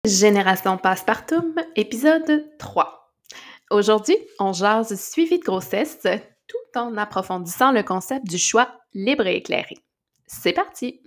Génération Passepartout, épisode 3. Aujourd'hui, on jase suivi de grossesse tout en approfondissant le concept du choix libre et éclairé. C'est parti!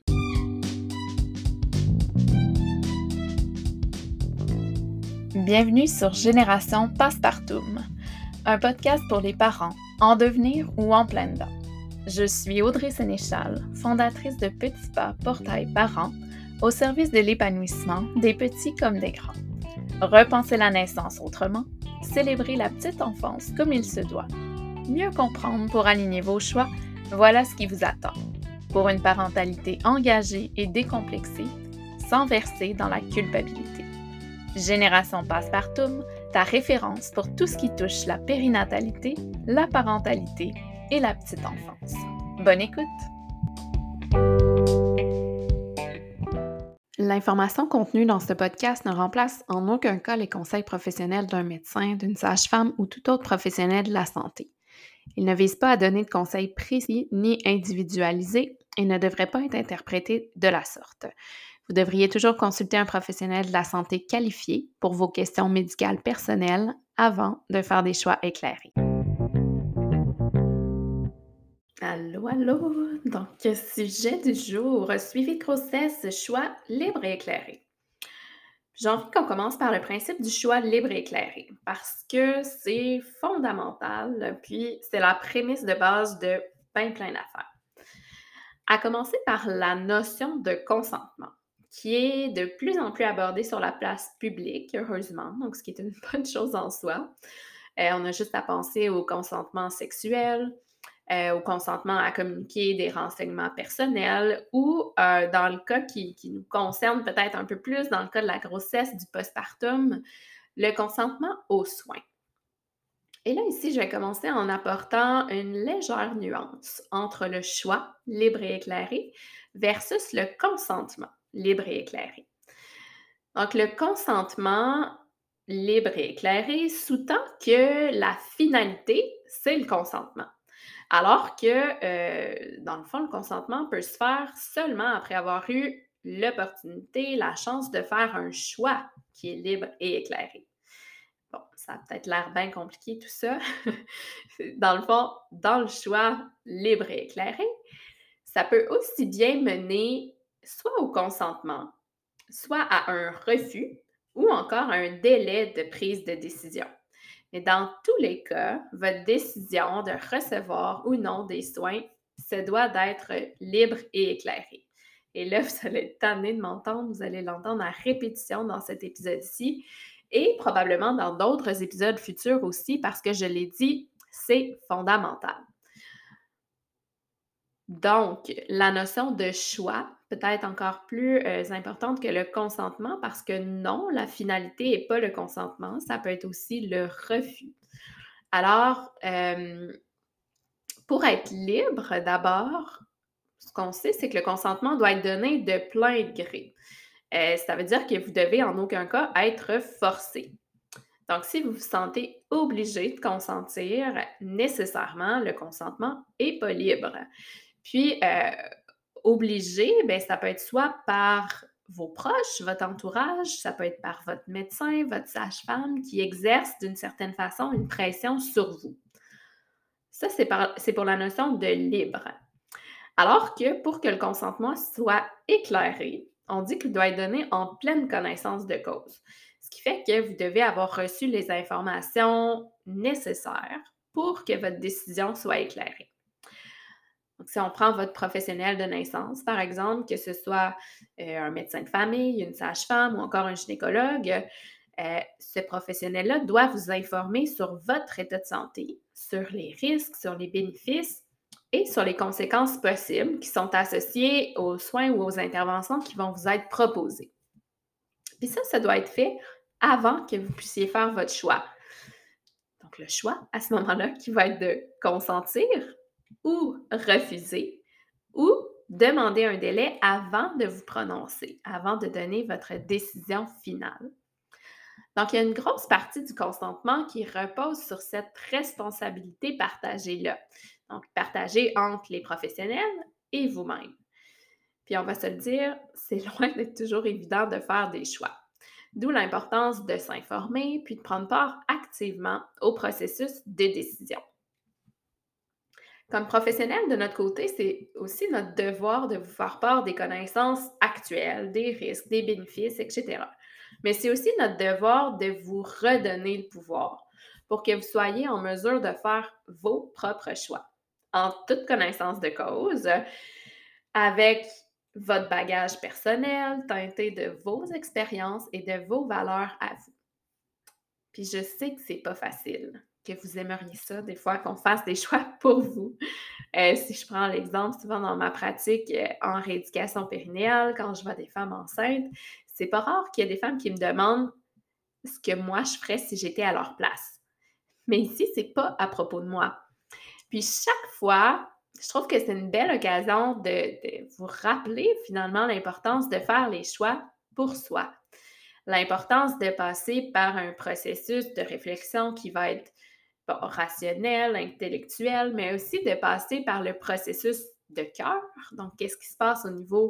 Bienvenue sur Génération Passepartout, un podcast pour les parents en devenir ou en plein dedans. Je suis Audrey Sénéchal, fondatrice de Petits Pas Portail Parents, au service de l'épanouissement des petits comme des grands. Repenser la naissance autrement, célébrer la petite enfance comme il se doit. Mieux comprendre pour aligner vos choix, voilà ce qui vous attend. Pour une parentalité engagée et décomplexée, sans verser dans la culpabilité. Génération Passepartout, ta référence pour tout ce qui touche la périnatalité, la parentalité et la petite enfance. Bonne écoute! L'information contenue dans ce podcast ne remplace en aucun cas les conseils professionnels d'un médecin, d'une sage-femme ou tout autre professionnel de la santé. Il ne vise pas à donner de conseils précis ni individualisés et ne devrait pas être interprété de la sorte. Vous devriez toujours consulter un professionnel de la santé qualifié pour vos questions médicales personnelles avant de faire des choix éclairés. Allô, allô! Donc, sujet du jour, suivi de grossesse, choix libre et éclairé. J'ai envie qu'on commence par le principe du choix libre et éclairé, parce que c'est fondamental, puis c'est la prémisse de base de plein d'affaires. À commencer par la notion de consentement, qui est de plus en plus abordée sur la place publique, heureusement, donc ce qui est une bonne chose en soi. On a juste à penser au consentement sexuel, au consentement à communiquer des renseignements personnels ou dans le cas qui nous concerne peut-être un peu plus, dans le cas de la grossesse, du postpartum, le consentement aux soins. Et là, ici, je vais commencer en apportant une légère nuance entre le choix libre et éclairé versus le consentement libre et éclairé. Donc, le consentement libre et éclairé sous-tend que la finalité, c'est le consentement. Alors que, dans le fond, le consentement peut se faire seulement après avoir eu l'opportunité, la chance de faire un choix qui est libre et éclairé. Bon, ça a peut-être l'air bien compliqué tout ça. Dans le fond, dans le choix libre et éclairé, ça peut aussi bien mener soit au consentement, soit à un refus ou encore à un délai de prise de décision. Mais dans tous les cas, votre décision de recevoir ou non des soins se doit d'être libre et éclairée. Et là, vous allez être tanné de m'entendre, vous allez l'entendre à répétition dans cet épisode-ci et probablement dans d'autres épisodes futurs aussi parce que je l'ai dit, c'est fondamental. Donc, la notion de choix peut être encore plus importante que le consentement parce que non, la finalité n'est pas le consentement, ça peut être aussi le refus. Alors, pour être libre, d'abord, ce qu'on sait, c'est que le consentement doit être donné de plein gré. Ça veut dire que vous devez en aucun cas être forcé. Donc, si vous vous sentez obligé de consentir, nécessairement, le consentement n'est pas libre. Puis, obligé, bien, ça peut être soit par vos proches, votre entourage, ça peut être par votre médecin, votre sage-femme qui exerce d'une certaine façon une pression sur vous. Ça, c'est pour la notion de libre. Alors que pour que le consentement soit éclairé, on dit qu'il doit être donné en pleine connaissance de cause. Ce qui fait que vous devez avoir reçu les informations nécessaires pour que votre décision soit éclairée. Donc, si on prend votre professionnel de naissance, par exemple, que ce soit un médecin de famille, une sage-femme ou encore un gynécologue, ce professionnel-là doit vous informer sur votre état de santé, sur les risques, sur les bénéfices et sur les conséquences possibles qui sont associées aux soins ou aux interventions qui vont vous être proposées. Puis ça doit être fait avant que vous puissiez faire votre choix. Donc, le choix, à ce moment-là, qui va être de consentir ou refuser ou demander un délai avant de vous prononcer, avant de donner votre décision finale. Donc, il y a une grosse partie du consentement qui repose sur cette responsabilité partagée-là. Donc, partagée entre les professionnels et vous-même. Puis, on va se le dire, c'est loin d'être toujours évident de faire des choix. D'où l'importance de s'informer puis de prendre part activement au processus de décision. Comme professionnel, de notre côté, c'est aussi notre devoir de vous faire part des connaissances actuelles, des risques, des bénéfices, etc. Mais c'est aussi notre devoir de vous redonner le pouvoir pour que vous soyez en mesure de faire vos propres choix en toute connaissance de cause, avec votre bagage personnel, teinté de vos expériences et de vos valeurs à vous. Puis je sais que c'est pas facile, que vous aimeriez ça, des fois, qu'on fasse des choix pour vous. Si je prends l'exemple, souvent dans ma pratique en rééducation périnéale, quand je vois des femmes enceintes, c'est pas rare qu'il y ait des femmes qui me demandent ce que moi je ferais si j'étais à leur place. Mais ici, c'est pas à propos de moi. Puis chaque fois, je trouve que c'est une belle occasion de vous rappeler finalement l'importance de faire les choix pour soi. L'importance de passer par un processus de réflexion qui va être bon, rationnel, intellectuel, mais aussi de passer par le processus de cœur. Donc, qu'est-ce qui se passe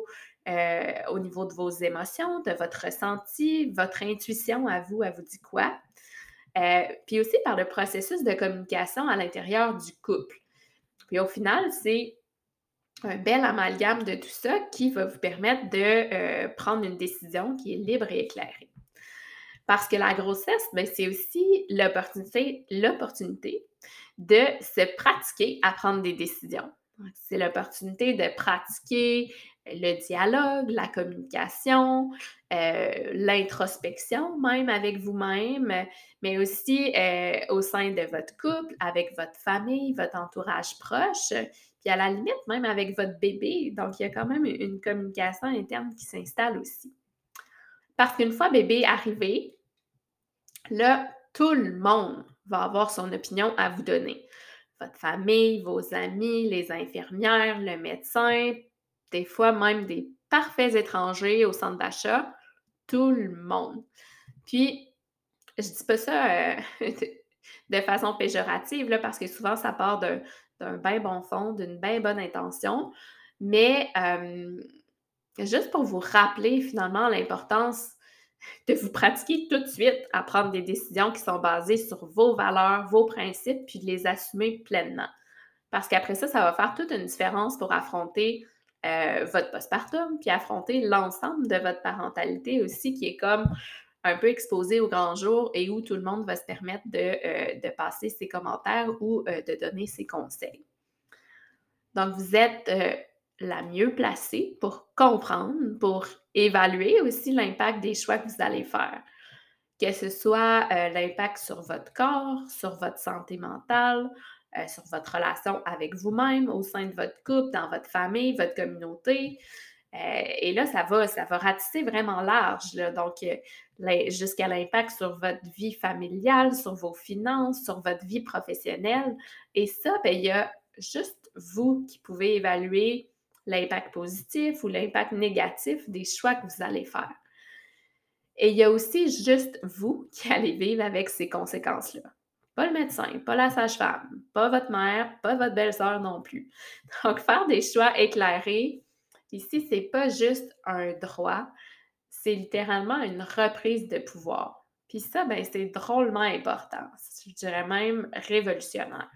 au niveau de vos émotions, de votre ressenti, votre intuition à vous dit quoi? Puis aussi par le processus de communication à l'intérieur du couple. Puis au final, c'est un bel amalgame de tout ça qui va vous permettre de prendre une décision qui est libre et éclairée. Parce que la grossesse, ben, c'est aussi l'opportunité de se pratiquer à prendre des décisions. C'est l'opportunité de pratiquer le dialogue, la communication, l'introspection même avec vous-même, mais aussi au sein de votre couple, avec votre famille, votre entourage proche, puis à la limite même avec votre bébé. Donc, il y a quand même une communication interne qui s'installe aussi. Parce qu'une fois bébé arrivé, là, tout le monde va avoir son opinion à vous donner. Votre famille, vos amis, les infirmières, le médecin, des fois même des parfaits étrangers au centre d'achat, tout le monde. Puis, je dis pas ça de façon péjorative, là, parce que souvent, ça part d'un bien bon fond, d'une bien bonne intention, mais juste pour vous rappeler finalement l'importance de vous pratiquer tout de suite à prendre des décisions qui sont basées sur vos valeurs, vos principes, puis de les assumer pleinement. Parce qu'après ça va faire toute une différence pour affronter votre postpartum, puis affronter l'ensemble de votre parentalité aussi, qui est comme un peu exposé au grand jour et où tout le monde va se permettre de passer ses commentaires ou de donner ses conseils. Donc, vous êtes la mieux placée pour comprendre, pour évaluer aussi l'impact des choix que vous allez faire. Que ce soit l'impact sur votre corps, sur votre santé mentale, sur votre relation avec vous-même, au sein de votre couple, dans votre famille, votre communauté. Et là, ça va ratisser vraiment large, là. Donc, jusqu'à l'impact sur votre vie familiale, sur vos finances, sur votre vie professionnelle. Et ça, bien, il y a juste vous qui pouvez évaluer l'impact positif ou l'impact négatif des choix que vous allez faire. Et il y a aussi juste vous qui allez vivre avec ces conséquences-là. Pas le médecin, pas la sage-femme, pas votre mère, pas votre belle-sœur non plus. Donc, faire des choix éclairés, ici, c'est pas juste un droit, c'est littéralement une reprise de pouvoir. Puis ça, ben, c'est drôlement important. Je dirais même révolutionnaire.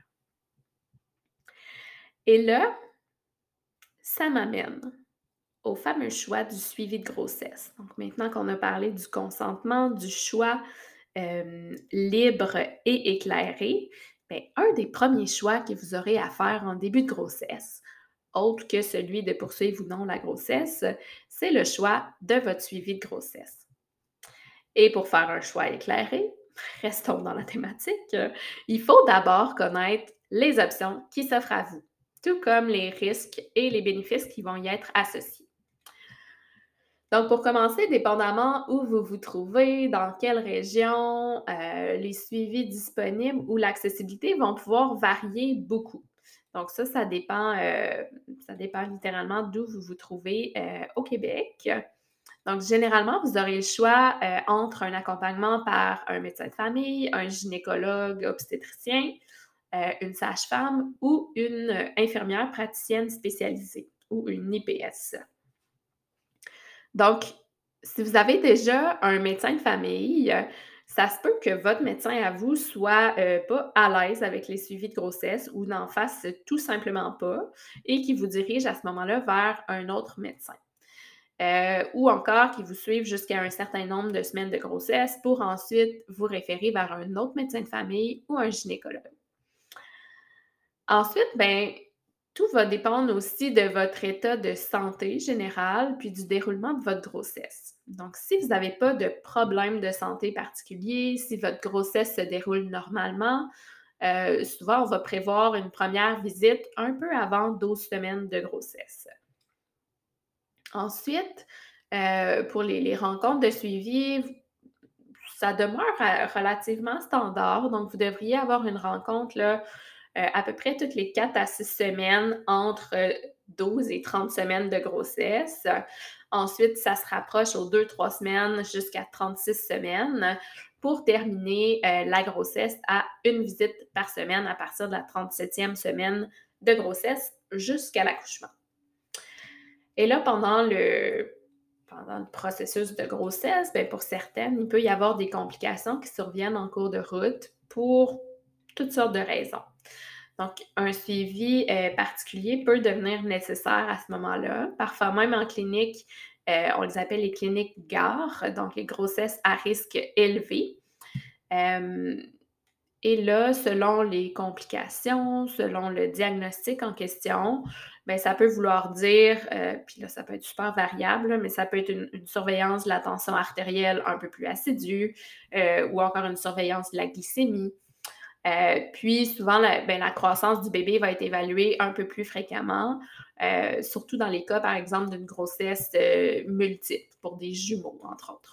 Et là, ça m'amène au fameux choix du suivi de grossesse. Donc, maintenant qu'on a parlé du consentement, du choix libre et éclairé, bien, un des premiers choix que vous aurez à faire en début de grossesse, autre que celui de poursuivre ou non la grossesse, c'est le choix de votre suivi de grossesse. Et pour faire un choix éclairé, restons dans la thématique, il faut d'abord connaître les options qui s'offrent à vous, tout comme les risques et les bénéfices qui vont y être associés. Donc, pour commencer, dépendamment où vous vous trouvez, dans quelle région, les suivis disponibles ou l'accessibilité vont pouvoir varier beaucoup. Donc ça dépend littéralement d'où vous vous trouvez au Québec. Donc, généralement, vous aurez le choix entre un accompagnement par un médecin de famille, un gynécologue obstétricien, une sage-femme ou une infirmière praticienne spécialisée ou une IPS. Donc, Si vous avez déjà un médecin de famille, ça se peut que votre médecin à vous soit, pas à l'aise avec les suivis de grossesse ou n'en fasse tout simplement pas et qui vous dirige à ce moment-là vers un autre médecin. Ou encore qui vous suive jusqu'à un certain nombre de semaines de grossesse pour ensuite vous référer vers un autre médecin de famille ou un gynécologue. Ensuite, ben, tout va dépendre aussi de votre état de santé général, puis du déroulement de votre grossesse. Donc, si vous n'avez pas de problème de santé particulier, si votre grossesse se déroule normalement, souvent on va prévoir une première visite un peu avant 12 semaines de grossesse. Ensuite, pour les rencontres de suivi, ça demeure, relativement standard, donc vous devriez avoir une rencontre là, à peu près toutes les 4 à 6 semaines entre, 12 et 30 semaines de grossesse. Ensuite, ça se rapproche aux 2-3 semaines jusqu'à 36 semaines pour terminer, la grossesse à une visite par semaine à partir de la 37e semaine de grossesse jusqu'à l'accouchement. Et là, pendant le processus de grossesse, bien, pour certaines, il peut y avoir des complications qui surviennent en cours de route pour toutes sortes de raisons. Donc, un suivi particulier peut devenir nécessaire à ce moment-là. Parfois même en clinique, on les appelle les cliniques GAR, donc les grossesses à risque élevé. Euh, et là, selon les complications, selon le diagnostic en question, bien, ça peut vouloir dire, puis là, ça peut être super variable, là, mais ça peut être une surveillance de la tension artérielle un peu plus assidue, ou encore une surveillance de la glycémie. Puis souvent, la croissance du bébé va être évaluée un peu plus fréquemment, surtout dans les cas, par exemple, d'une grossesse multiple pour des jumeaux, entre autres.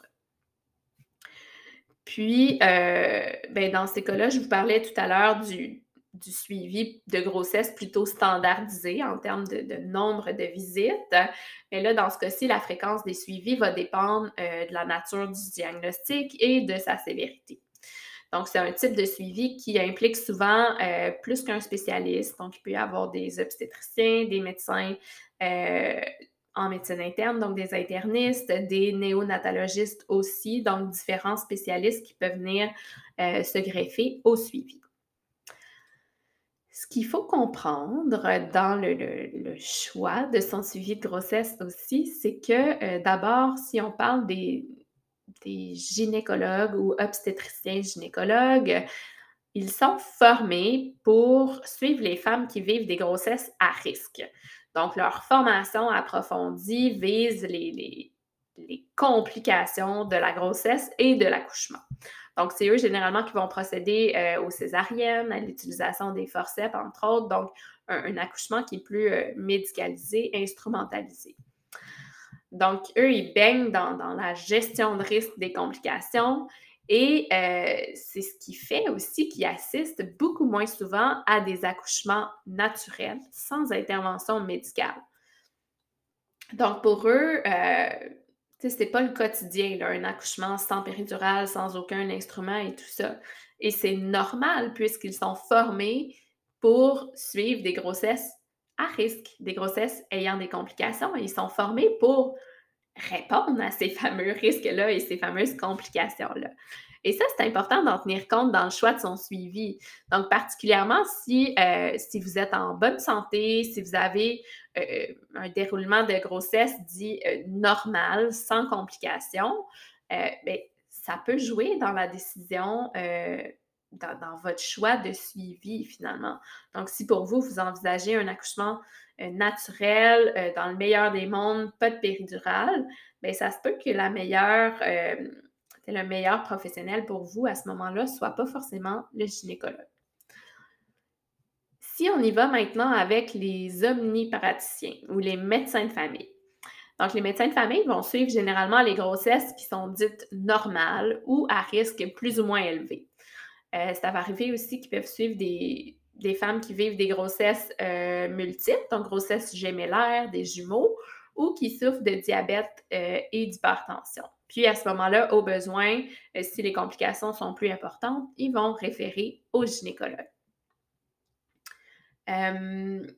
Puis, ben, dans ces cas-là, je vous parlais tout à l'heure du suivi de grossesse plutôt standardisé en termes de nombre de visites. Mais là, dans ce cas-ci, la fréquence des suivis va dépendre de la nature du diagnostic et de sa sévérité. Donc, c'est un type de suivi qui implique souvent plus qu'un spécialiste. Donc, il peut y avoir des obstétriciens, des médecins en médecine interne, donc des internistes, des néonatologistes aussi, donc différents spécialistes qui peuvent venir se greffer au suivi. Ce qu'il faut comprendre dans le choix de son suivi de grossesse aussi, c'est que d'abord, si on parle des gynécologues ou obstétriciens gynécologues, ils sont formés pour suivre les femmes qui vivent des grossesses à risque. Donc, leur formation approfondie vise les complications de la grossesse et de l'accouchement. Donc, c'est eux généralement qui vont procéder aux césariennes, à l'utilisation des forceps, entre autres. Donc, un accouchement qui est plus médicalisé, instrumentalisé. Donc, eux, ils baignent dans la gestion de risque des complications et c'est ce qui fait aussi qu'ils assistent beaucoup moins souvent à des accouchements naturels sans intervention médicale. Donc, pour eux, c'est pas le quotidien, là, un accouchement sans péridurale, sans aucun instrument et tout ça. Et c'est normal puisqu'ils sont formés pour suivre des grossesses à risque, des grossesses ayant des complications. Et ils sont formés pour répondre à ces fameux risques-là et ces fameuses complications-là. Et ça, c'est important d'en tenir compte dans le choix de son suivi. Donc, particulièrement si vous êtes en bonne santé, si vous avez un déroulement de grossesse dit normal, sans complications, bien, ça peut jouer dans la décision, dans votre choix de suivi finalement. Donc, si pour vous, vous envisagez un accouchement naturel, dans le meilleur des mondes, pas de péridurale, bien, ça se peut que le meilleur professionnel pour vous à ce moment-là ne soit pas forcément le gynécologue. Si on y va maintenant avec les omnipraticiens ou les médecins de famille. Donc, les médecins de famille vont suivre généralement les grossesses qui sont dites normales ou à risque plus ou moins élevé. Ça va arriver aussi qu'ils peuvent suivre des femmes qui vivent des grossesses multiples, donc grossesses gémellaires, des jumeaux, ou qui souffrent de diabète et d'hypertension. Puis à ce moment-là, au besoin, si les complications sont plus importantes, ils vont référer au gynécologue.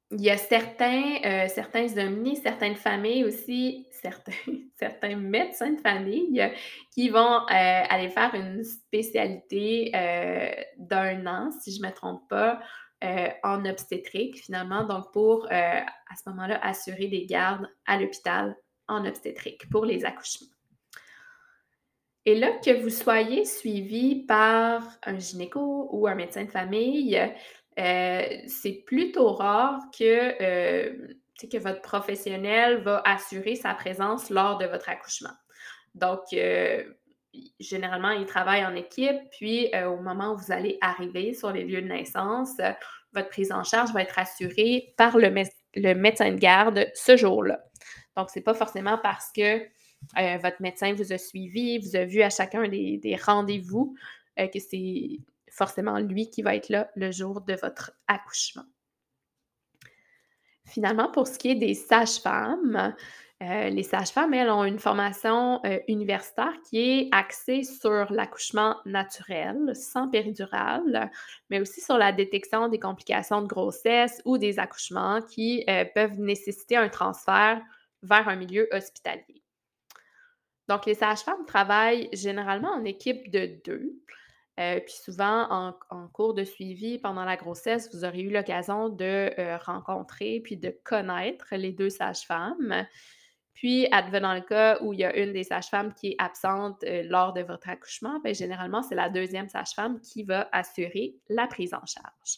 Il y a certains omnis, certaines familles aussi, certains certains médecins de famille qui vont, aller faire une spécialité, d'1 an, si je me trompe pas, en obstétrique finalement, donc pour, à ce moment-là, assurer des gardes à l'hôpital en obstétrique pour les accouchements. Et là, que vous soyez suivi par un gynéco ou un médecin de famille, c'est plutôt rare que, tu sais, que votre professionnel va assurer sa présence lors de votre accouchement. Donc, généralement, ils travaillent en équipe, puis, au moment où vous allez arriver sur les lieux de naissance, votre prise en charge va être assurée par le médecin de garde ce jour-là. Donc, c'est pas forcément parce que votre médecin vous a suivi, vous a vu à chacun des rendez-vous, que c'est forcément lui qui va être là le jour de votre accouchement. Finalement, pour ce qui est des sages-femmes, les sages-femmes, elles, ont une formation, universitaire qui est axée sur l'accouchement naturel, sans péridurale, mais aussi sur la détection des complications de grossesse ou des accouchements qui, peuvent nécessiter un transfert vers un milieu hospitalier. Donc, les sages-femmes travaillent généralement en équipe de 2. Puis souvent, en cours de suivi pendant la grossesse, vous aurez eu l'occasion de, rencontrer puis de connaître les 2 sages-femmes. Puis, advenant le cas où il y a une des sages-femmes qui est absente, lors de votre accouchement, bien généralement, c'est la deuxième sage-femme qui va assurer la prise en charge.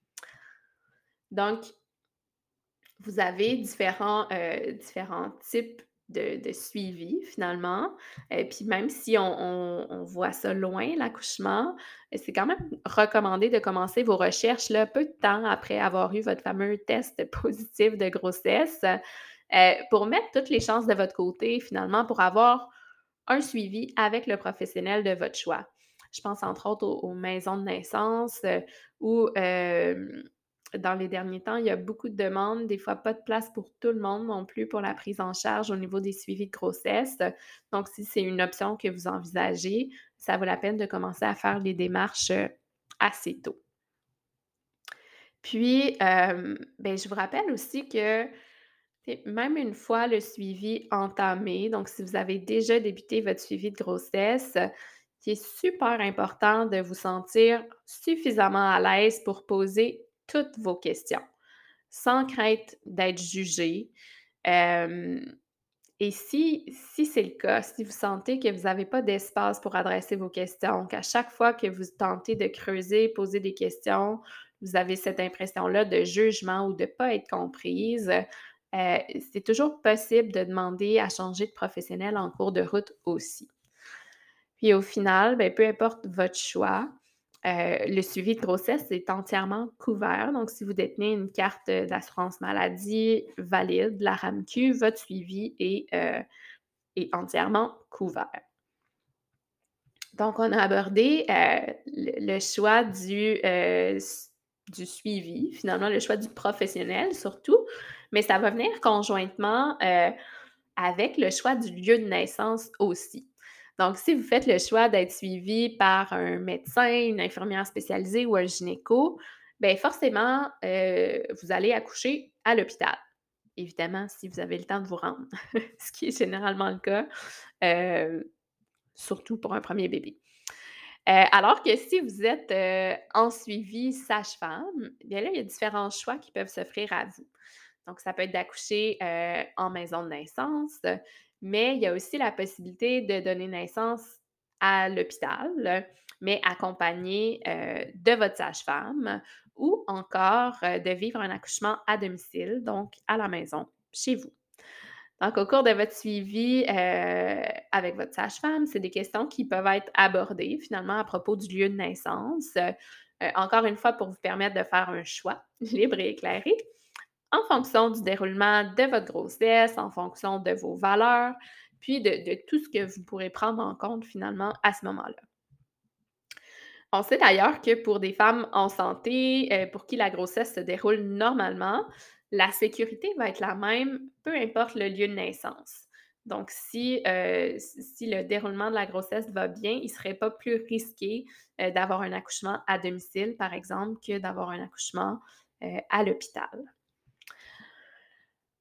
Donc, vous avez différents types de suivi finalement, puis même si on voit ça loin, l'accouchement, c'est quand même recommandé de commencer vos recherches là, peu de temps après avoir eu votre fameux test positif de grossesse, pour mettre toutes les chances de votre côté finalement pour avoir un suivi avec le professionnel de votre choix. Je pense entre autres aux maisons de naissance, où, dans les derniers temps, il y a beaucoup de demandes, des fois pas de place pour tout le monde non plus pour la prise en charge au niveau des suivis de grossesse. Donc si c'est une option que vous envisagez, ça vaut la peine de commencer à faire les démarches, assez tôt. Puis, beh, je vous rappelle aussi que, tu même une fois le suivi entamé, donc si vous avez déjà débuté votre suivi de grossesse, il est super important de vous sentir suffisamment à l'aise pour poser toutes vos questions, sans crainte d'être jugé. Hem et si c'est le cas, si vous sentez que vous n'avez pas d'espace pour adresser vos questions, qu'à chaque fois que vous tentez de creuser, poser des questions, vous avez cette impression-là de jugement ou de ne pas être comprise, c'est toujours possible de demander à changer de professionnel en cours de route aussi. Puis au final, ben, peu importe votre choix, le suivi de grossesse est entièrement couvert. Donc, si vous détenez une carte, d'assurance maladie valide, la RAMQ, votre suivi est entièrement couvert. Donc, on a abordé, le choix du suivi, finalement le choix du professionnel surtout, mais ça va venir conjointement, avec le choix du lieu de naissance aussi. Donc, si vous faites le choix d'être suivi par un médecin, une infirmière spécialisée ou un gynéco, bien forcément, vous allez accoucher à l'hôpital. Évidemment, si vous avez le temps de vous rendre, ce qui est généralement le cas, heu, surtout pour un premier bébé. Alors que si vous êtes, en suivi sage-femme, bien là, il y a différents choix qui peuvent s'offrir à vous. Donc ça peut être d'accoucher, en maison de naissance, mais il y a aussi la possibilité de donner naissance à l'hôpital, mais accompagné, de votre sage-femme ou encore, de vivre un accouchement à domicile, donc à la maison, chez vous. Donc, au cours de votre suivi, avec votre sage-femme, c'est des questions qui peuvent être abordées finalement à propos du lieu de naissance, encore une fois pour vous permettre de faire un choix libre et éclairé en fonction du déroulement de votre grossesse, en fonction de vos valeurs, puis de tout ce que vous pourrez prendre en compte finalement à ce moment-là. On sait d'ailleurs que pour des femmes en santé, pour qui la grossesse se déroule normalement, la sécurité va être la même, peu importe le lieu de naissance. Donc si le déroulement de la grossesse va bien, il ne serait pas plus risqué, d'avoir un accouchement à domicile, par exemple, que d'avoir un accouchement, à l'hôpital.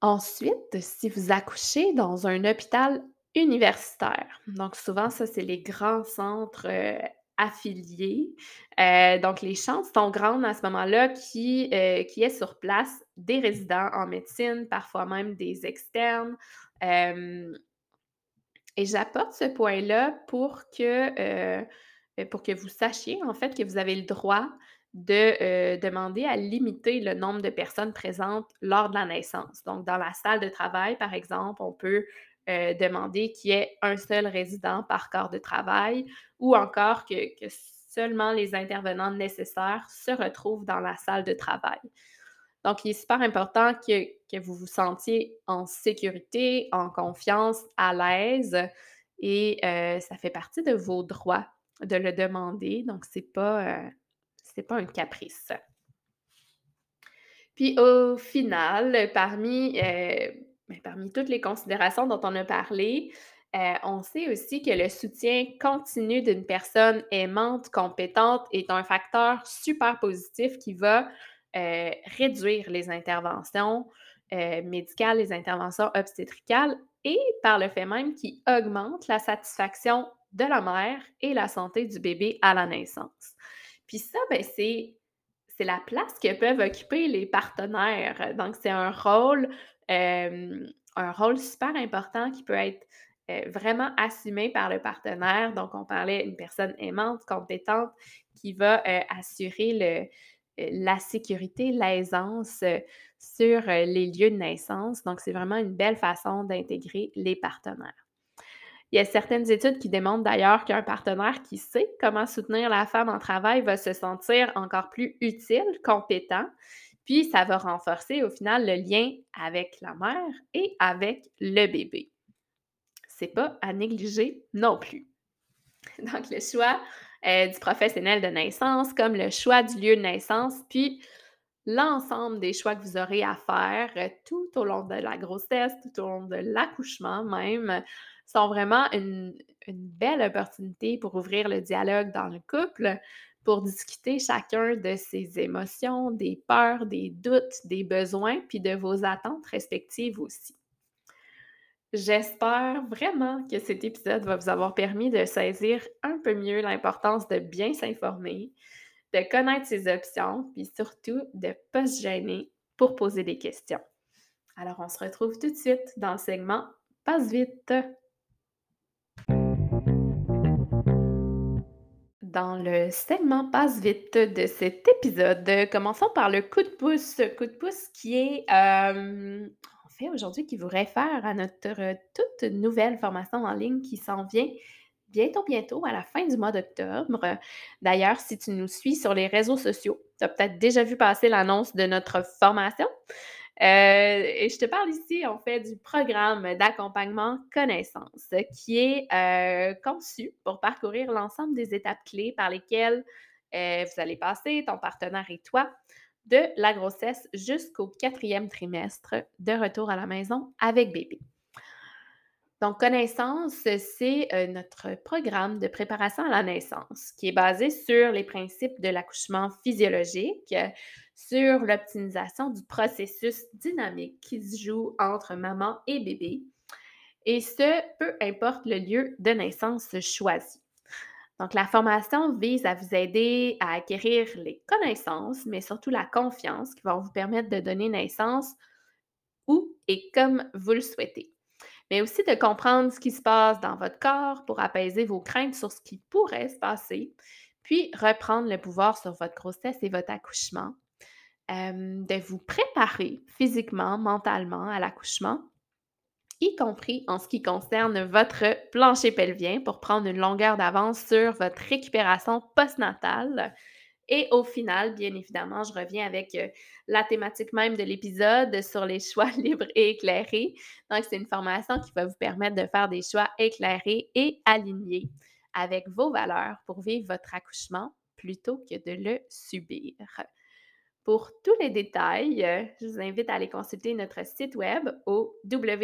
Ensuite, si vous accouchez dans un hôpital universitaire, donc souvent ça, c'est les grands centres, affiliés, donc les chances sont grandes à ce moment-là qu'il y ait sur place des résidents en médecine, parfois même des externes, hem et j'apporte ce point-là pour que vous sachiez, en fait, que vous avez le droit de, demander à limiter le nombre de personnes présentes lors de la naissance. Donc, dans la salle de travail, par exemple, on peut, demander qu'il y ait un seul résident par corps de travail ou encore que seulement les intervenants nécessaires se retrouvent dans la salle de travail. Donc, il est super important que vous vous sentiez en sécurité, en confiance, à l'aise et ça fait partie de vos droits de le demander, donc c'est pas un caprice. Puis au final, parmi toutes les considérations dont on a parlé, on sait aussi que le soutien continu d'une personne aimante, compétente est un facteur super positif qui va, réduire les interventions, médicales, les interventions obstétricales et par le fait même qui augmente la satisfaction de la mère et la santé du bébé à la naissance. Puis ça, ben, c'est la place que peuvent occuper les partenaires. Donc, c'est un rôle super important qui peut être, vraiment assumé par le partenaire. Donc, on parlait d'une personne aimante, compétente, qui va, assurer la sécurité, l'aisance, sur, les lieux de naissance. Donc, c'est vraiment une belle façon d'intégrer les partenaires. Il y a certaines études qui démontrent d'ailleurs qu'un partenaire qui sait comment soutenir la femme en travail va se sentir encore plus utile, compétent, puis ça va renforcer au final le lien avec la mère et avec le bébé. C'est pas à négliger non plus. Donc le choix, du professionnel de naissance, comme le choix du lieu de naissance, puis l'ensemble des choix que vous aurez à faire, tout au long de la grossesse, tout au long de l'accouchement même, sont vraiment une belle opportunité pour ouvrir le dialogue dans le couple, pour discuter chacun de ses émotions, des peurs, des doutes, des besoins, puis de vos attentes respectives aussi. J'espère vraiment que cet épisode va vous avoir permis de saisir un peu mieux l'importance de bien s'informer, de connaître ses options, puis surtout de ne pas se gêner pour poser des questions. Alors, on se retrouve tout de suite dans le segment Passe vite. Dans le segment Passe vite de cet épisode, commençons par le coup de pouce. Coup de pouce qui est, en fait, aujourd'hui, qui vous réfère à notre toute nouvelle formation en ligne qui s'en vient bientôt, à la fin du mois d'octobre. D'ailleurs, si tu nous suis sur les réseaux sociaux, tu as peut-être déjà vu passer l'annonce de notre formation. Et je te parle ici, en fait, du programme d'accompagnement Connaissance qui est, conçu pour parcourir l'ensemble des étapes clés par lesquelles, vous allez passer, ton partenaire et toi, de la grossesse jusqu'au 4e trimestre de retour à la maison avec bébé. Donc, Connaissance, c'est, notre programme de préparation à la naissance qui est basé sur les principes de l'accouchement physiologique, sur l'optimisation du processus dynamique qui se joue entre maman et bébé et ce, peu importe le lieu de naissance choisi. Donc, la formation vise à vous aider à acquérir les connaissances, mais surtout la confiance qui vont vous permettre de donner naissance où et comme vous le souhaitez, mais aussi de comprendre ce qui se passe dans votre corps pour apaiser vos craintes sur ce qui pourrait se passer, puis reprendre le pouvoir sur votre grossesse et votre accouchement, de vous préparer physiquement, mentalement à l'accouchement, y compris en ce qui concerne votre plancher pelvien pour prendre une longueur d'avance sur votre récupération postnatale et au final, bien évidemment, je reviens avec, la thématique même de l'épisode sur les choix libres et éclairés. Donc, c'est une formation qui va vous permettre de faire des choix éclairés et alignés avec vos valeurs pour vivre votre accouchement plutôt que de le subir. Pour tous les détails, je vous invite à aller consulter notre site web au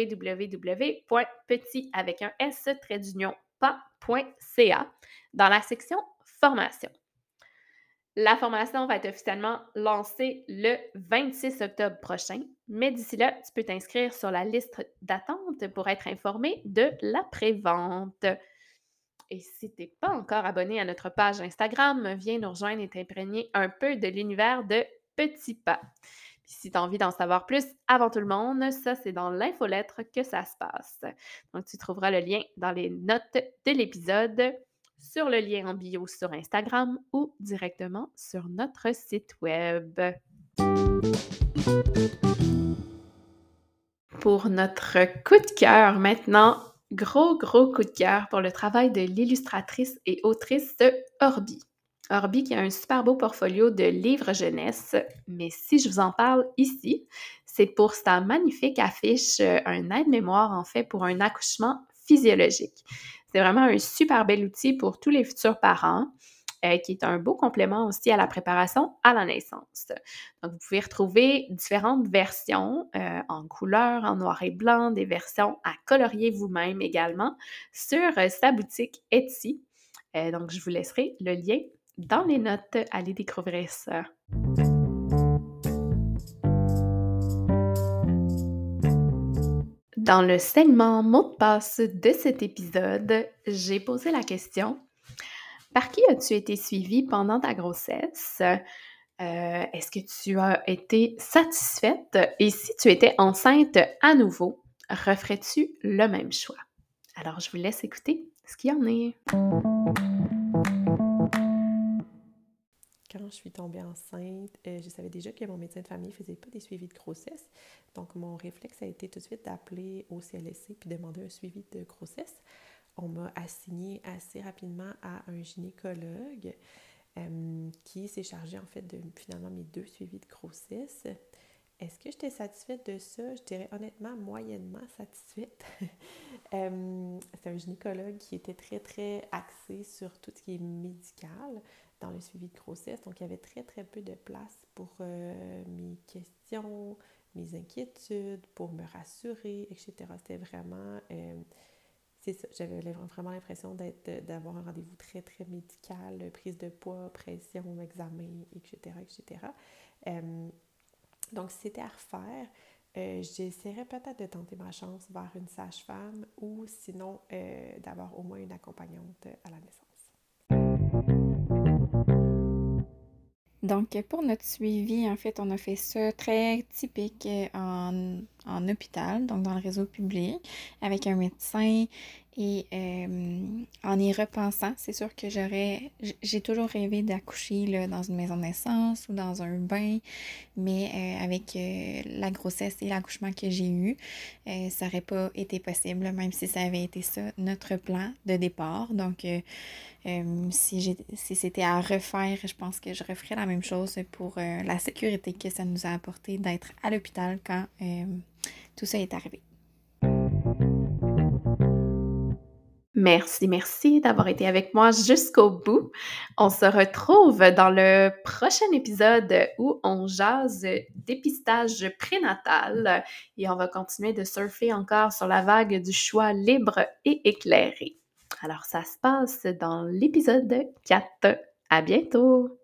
www.petit avec un s trait d'union pas.ca dans la section formation. La formation va être officiellement lancée le 26 octobre prochain, mais d'ici là, tu peux t'inscrire sur la liste d'attente pour être informé de la prévente. Et si tu n'es pas encore abonné à notre page Instagram, viens nous rejoindre et t'imprégner un peu de l'univers de Petits Pas. Puis si tu as envie d'en savoir plus avant tout le monde, ça, c'est dans l'infolettre que ça se passe. Donc, tu trouveras le lien dans les notes de l'épisode, sur le lien en bio sur Instagram ou directement sur notre site web. Pour notre coup de cœur maintenant, gros coup de cœur pour le travail de l'illustratrice et autrice Orbi. Orbi qui a un super beau portfolio de livres jeunesse, mais si je vous en parle ici, c'est pour sa magnifique affiche, un aide-mémoire en fait pour un accouchement physiologique. C'est vraiment un super bel outil pour tous les futurs parents, qui est un beau complément aussi à la préparation à la naissance. Donc, vous pouvez retrouver différentes versions en couleur, en noir et blanc, des versions à colorier vous-même également sur sa boutique Etsy. Donc, je vous laisserai le lien dans les notes. Allez découvrir ça. Dans le segment mot de passe de cet épisode, j'ai posé la question: par qui as-tu été suivie pendant ta grossesse? Est-ce que tu as été satisfaite? Et si tu étais enceinte à nouveau, referais-tu le même choix? Alors, je vous laisse écouter ce qu'il y en est. Quand je suis tombée enceinte, je savais déjà que mon médecin de famille ne faisait pas des suivis de grossesse. Donc, mon réflexe a été tout de suite d'appeler au CLSC puis demander un suivi de grossesse. On m'a assignée assez rapidement à un gynécologue qui s'est chargé en fait de finalement mes 2 suivis de grossesse. Est-ce que j'étais satisfaite de ça? Je dirais honnêtement moyennement satisfaite. C'est un gynécologue qui était très axé sur tout ce qui est médical dans le suivi de grossesse. Donc, il y avait très peu de place pour mes questions, mes inquiétudes, pour me rassurer, etc. C'était vraiment... c'est ça, j'avais vraiment l'impression d'avoir un rendez-vous très médical, prise de poids, pression, examen, etc. Donc, si c'était à refaire, j'essaierais peut-être de tenter ma chance vers une sage-femme ou sinon d'avoir au moins une accompagnante à la naissance. Donc, pour notre suivi, en fait, on a fait ça très typique en hôpital, donc dans le réseau public, avec un médecin. Et en y repensant, c'est sûr que j'ai toujours rêvé d'accoucher là, dans une maison de naissance ou dans un bain, mais avec la grossesse et l'accouchement que j'ai eu, ça n'aurait pas été possible, même si ça avait été ça, notre plan de départ. Donc, si c'était à refaire, je pense que je referais la même chose pour la sécurité que ça nous a apporté d'être à l'hôpital quand tout ça est arrivé. Merci d'avoir été avec moi jusqu'au bout. On se retrouve dans le prochain épisode où on jase dépistage prénatal et on va continuer de surfer encore sur la vague du choix libre et éclairé. Alors, ça se passe dans l'épisode 4. À bientôt!